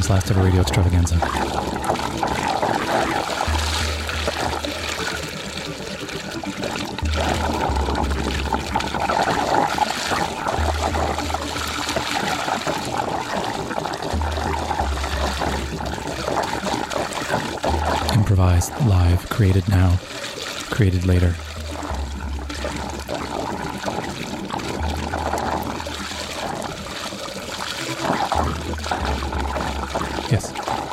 Tom's last ever radio extravaganza. Improvised, live, created now, created later. Yes.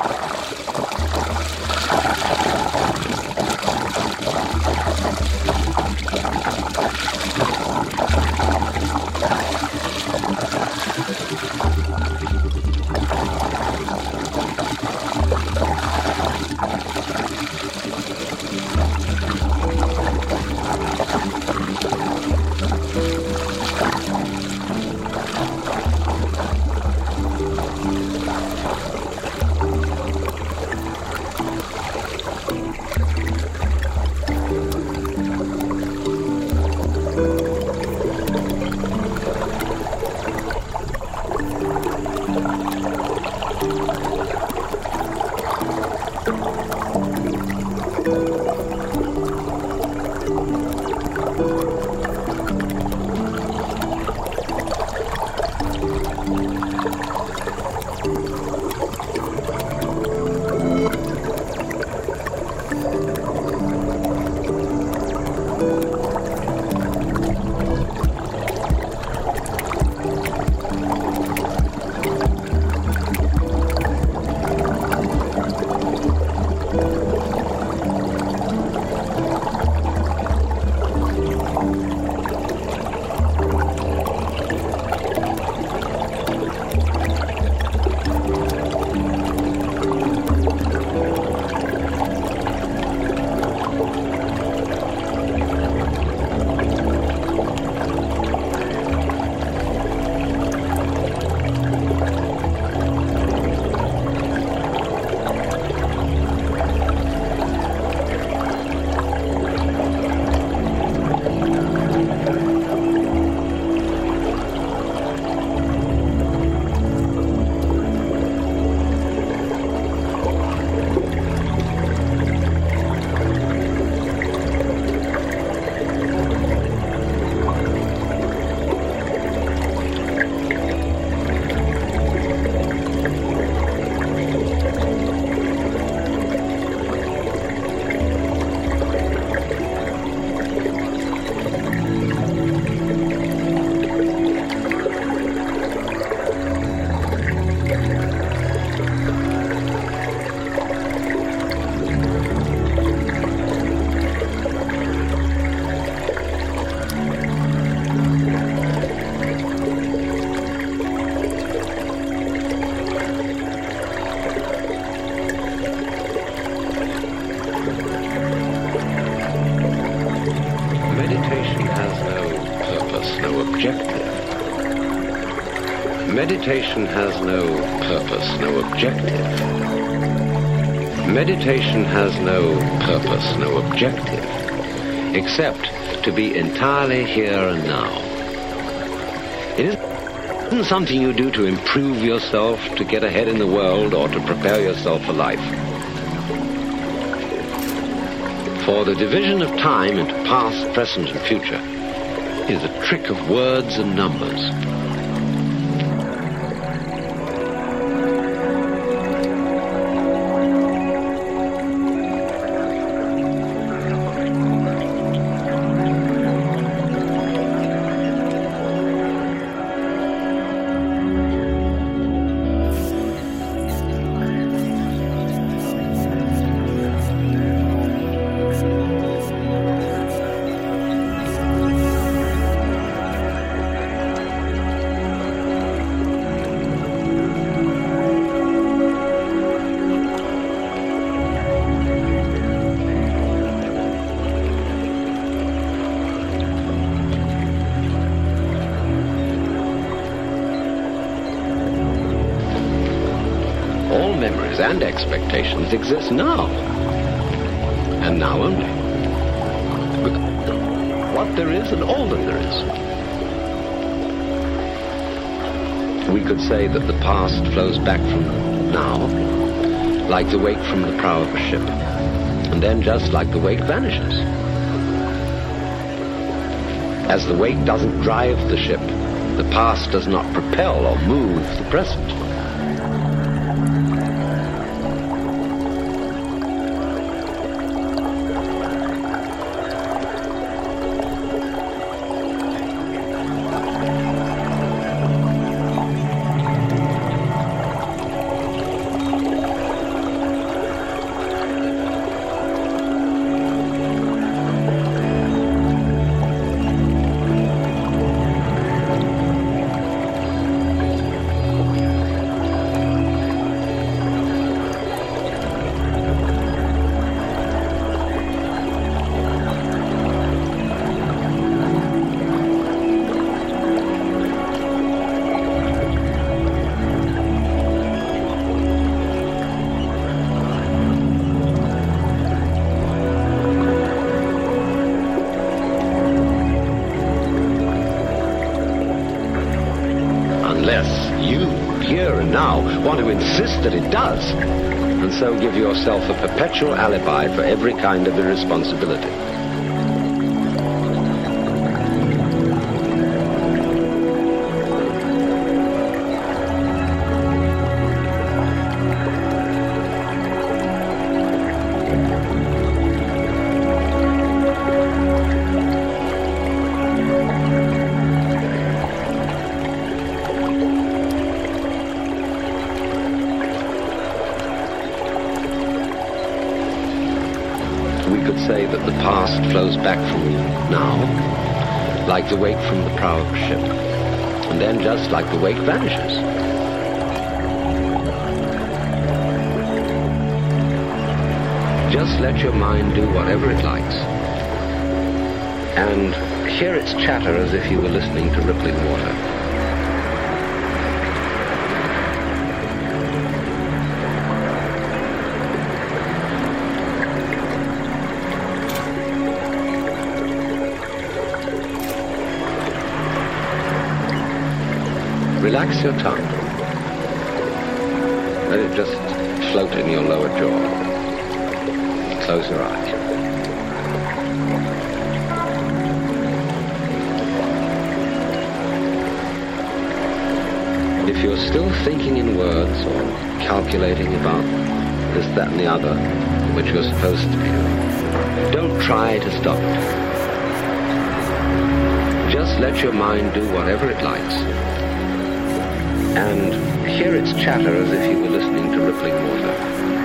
Meditation has no purpose, no objective. Meditation has no purpose, no objective, except to be entirely here and now. It isn't something you do to improve yourself, to get ahead in the world, or to prepare yourself for life. For the division of time into past, present, and future is a trick of words and numbers. And expectations exist now, and now only. What there is and all that there is. We could say that the past flows back from now, like the wake from the prow of a ship, and then just like the wake vanishes. As the wake doesn't drive the ship, the past does not propel or move the present. Want to insist that it does, and so give yourself a perpetual alibi for every kind of irresponsibility. Say that the past flows back from you now, like the wake from the prow of a ship, and then just like the wake vanishes. Just let your mind do whatever it likes, and hear its chatter as if you were listening to rippling water. Relax your tongue. Let it just float in your lower jaw. Close your eyes. If you're still thinking in words or calculating about this, that, and the other, which you're supposed to be doing, don't try to stop it. Just let your mind do whatever it likes, and hear its chatter as if you were listening to rippling water.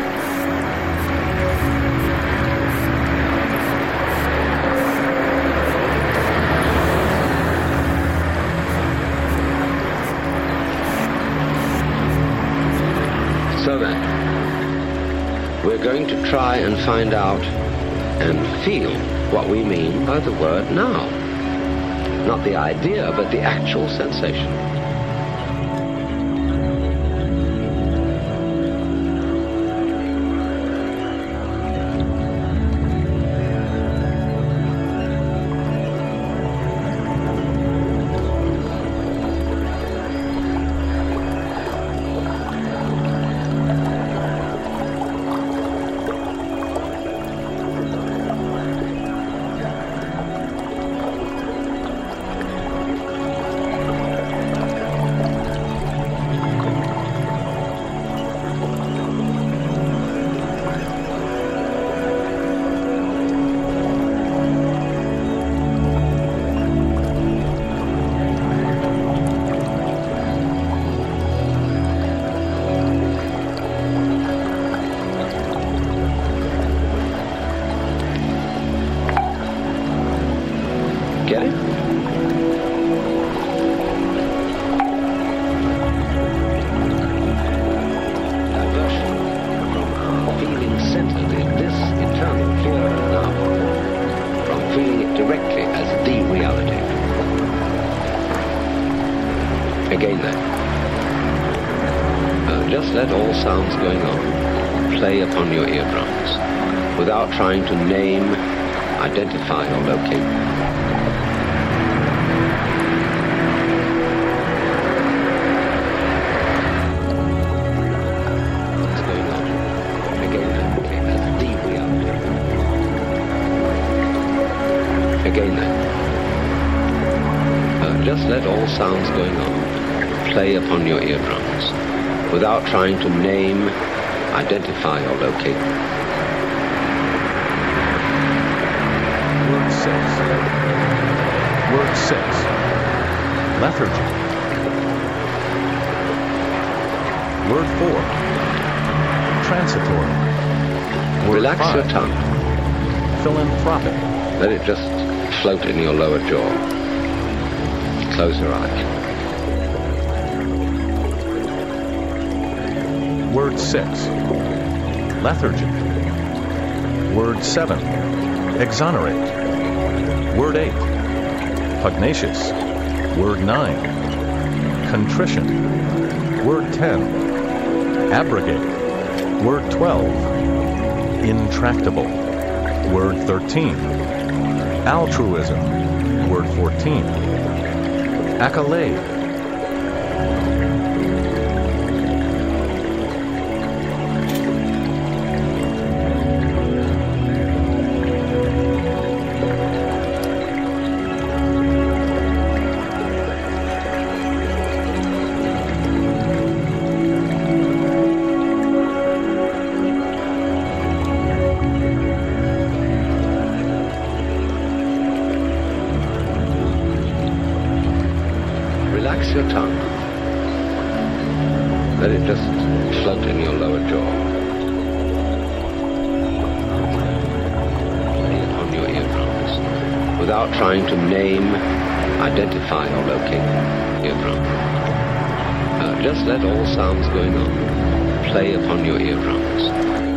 So then, we're going to try and find out and feel what we mean by the word now. Not the idea, but the actual sensation. Get it? Diversion from feeling centered in this eternal here and now, from feeling it directly as the reality. Again then, just let all sounds going on play upon your eardrums, without trying to name, identify, or locate. Again then. Just let all sounds going on play upon your eardrums without trying to name, identify, or locate them. Word 6. Word 6. Lethargy. Word 4. Transitory. Word Relax 5. your tongue. Philanthropic. Let it just float in your lower jaw. Close your eyes. Word 6. Lethargy. Word 7. Exonerate. Word 8. Pugnacious. Word 9. Contrition. Word 10. Abrogate. Word 12. Intractable. Word 13. Altruism. Word 14. Accolade. Relax your tongue. Let it just float in your lower jaw. Play upon your eardrums without trying to name, identify, or locate the eardrum. Just let all sounds going on play upon your eardrums.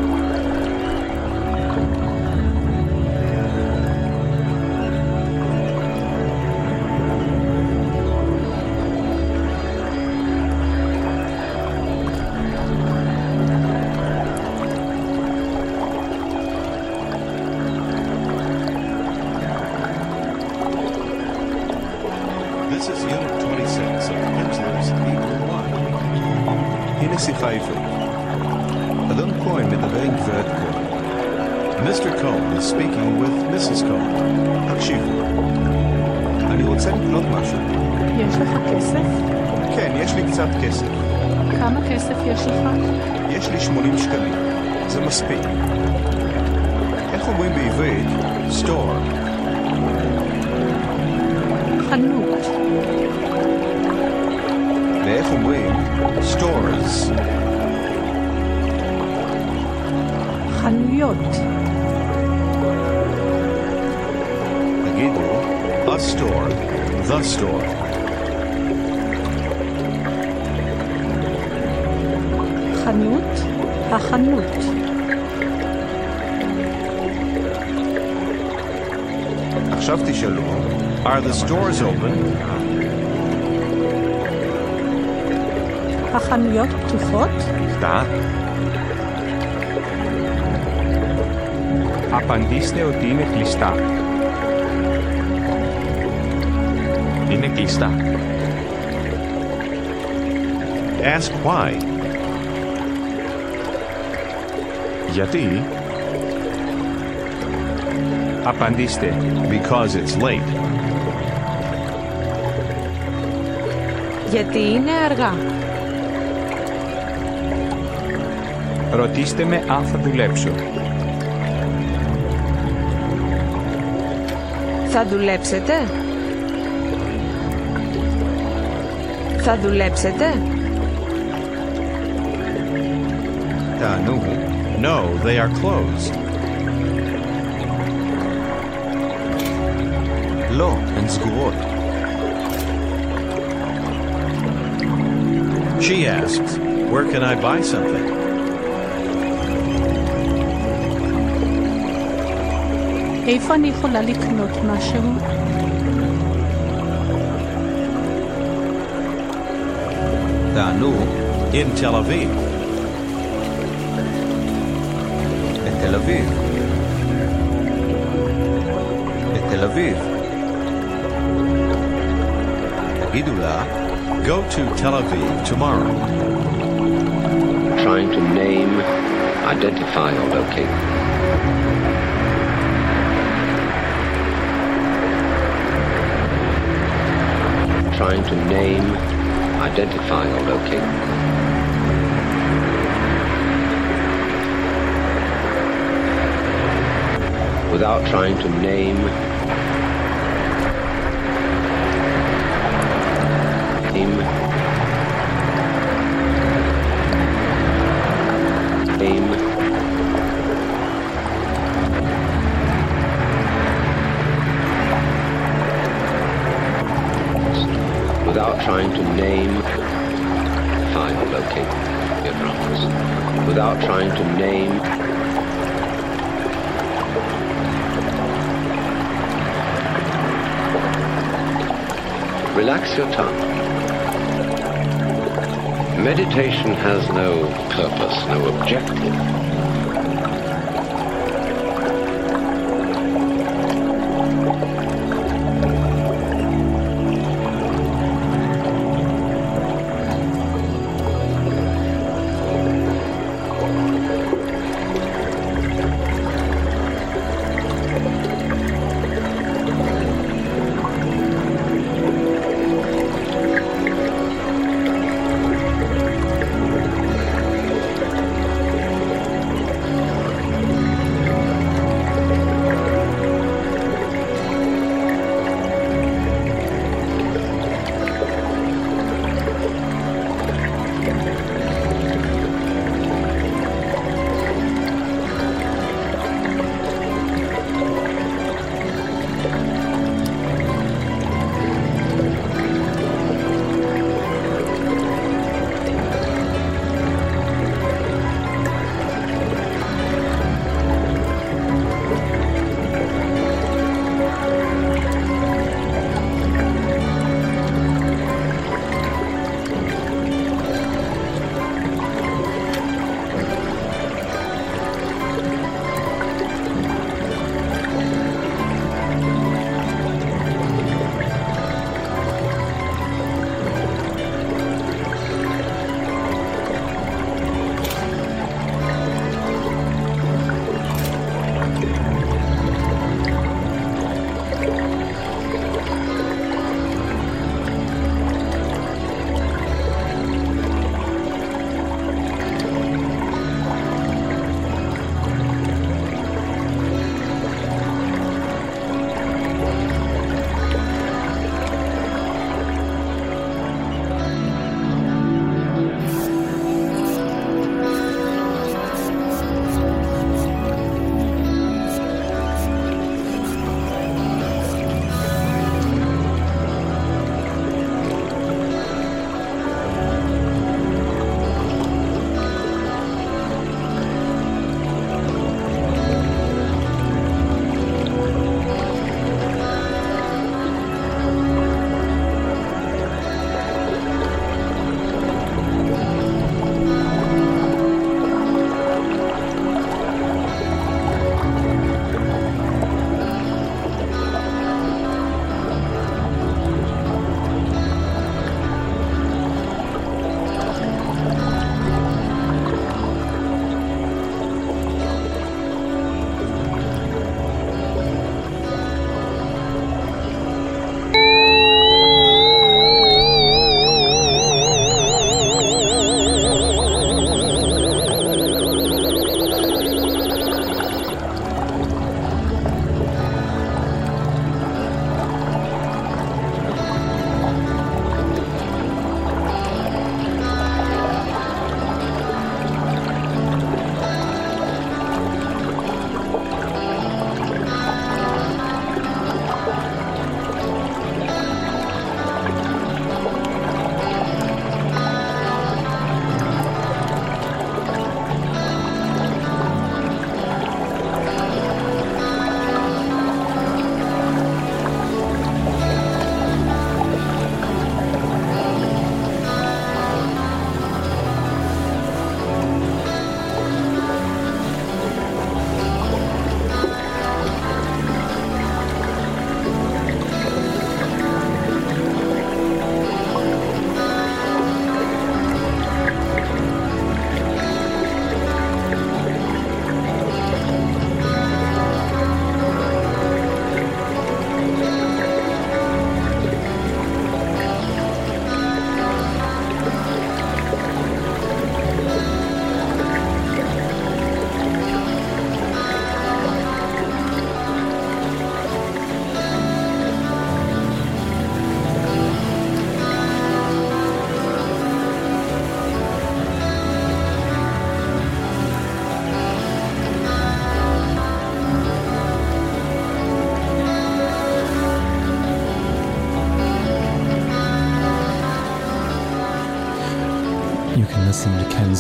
This is Unit 26 of Pimsleur's Hebrew 1. הנה שיחה עברית. אדון כהן מדבר עם גברת כהן. Mr. Cohen is speaking with Mrs. Cohen. הקשיבו. אני רוצה לקנות משהו. יש לך כסף? כן, יש לי קצת כסף. כמה כסף יש לך? יש לי 80 שקלים. זה מספיק. איך אומרים בעברית? store. חנות. ואיך אומרים? stores. חנויות. תגידו, a store, the store. חנות. החנות. עכשיו תשאלו, are the stores open? החנויות פתוחות? Da. Απαντήστε ότι είναι κλειστά. Είναι κλειστά. Ask why. Γιατί? Απαντήστε. Because it's late. Γιατί είναι αργά. Ρωτήστε με αν θα δουλέψω. Θα δουλέψετε? Θα δουλέψετε? תענו. No, they are closed. לא, הן סגורות. She asks, where can I buy something? איפה אני יכולה לקנות משהו? תענו, in Tel Aviv. בתל אביב. בתל אביב. תגידו לה, go to Tel Aviv tomorrow. Trying to name, identify, or locate. trying to name, identify, or locate. Without trying to name, without trying to name, find or locate your drums. Without trying to name, relax your tongue. Meditation has no purpose, no objective.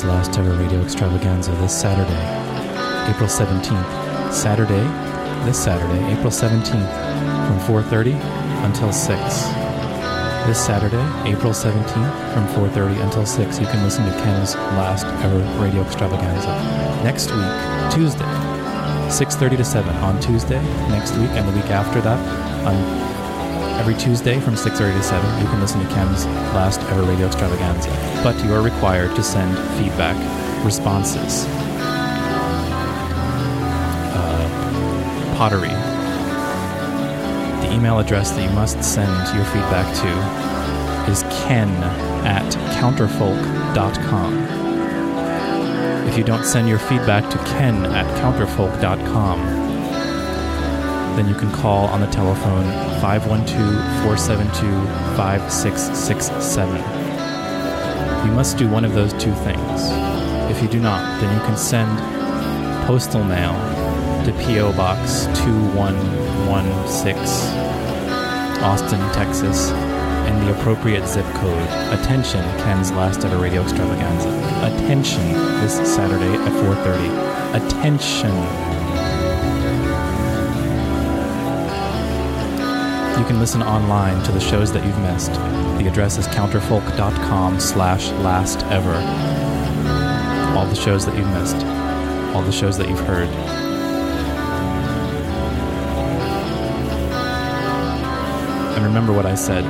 Ken's last ever radio extravaganza this Saturday, April 17th. This Saturday, April 17th, from 4:30 until 6. This Saturday, April 17th, from 4:30 until 6, you can listen to Ken's last ever radio extravaganza. Next week, Tuesday, 6:30 to 7 on Tuesday next week, and the week after that, on every Tuesday from 6:30 to 7, you can listen to Ken's last ever radio extravaganza. But you are required to send feedback responses. Pottery. The email address that you must send your feedback to is ken@counterfolk.com. If you don't send your feedback to ken@counterfolk.com, then you can call on the telephone 512-472-5667. You must do one of those two things. If you do not, then you can send postal mail to P.O. Box 2116, Austin, Texas, and the appropriate zip code. Attention, Ken's last ever radio extravaganza. Attention, this Saturday at 4:30. Attention. You can listen online to the shows that you've missed. The address is counterfolk.com/lastever. All the shows that you've missed. All the shows that you've heard. And remember what I said.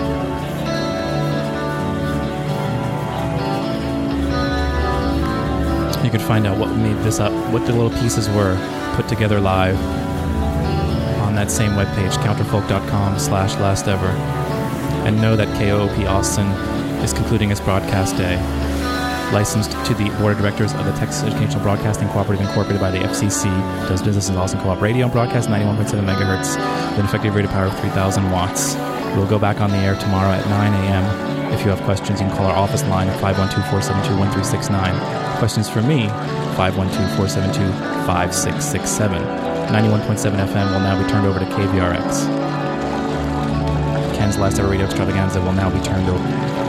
You can find out what made this up, what the little pieces were put together live on that same webpage, counterfolk.com/lastever. And know that KOOP Austin is concluding its broadcast day. Licensed to the Board of Directors of the Texas Educational Broadcasting Cooperative Incorporated by the FCC, does business in Austin Co-op Radio and broadcast 91.7 megahertz with an effective rated power of 3,000 watts. We'll go back on the air tomorrow at 9 a.m. If you have questions, you can call our office line at 512-472-1369. Questions for me, 512-472-5667. 91.7 FM will now be turned over to KVRX. Ken's last ever radio extravaganza will now be turned over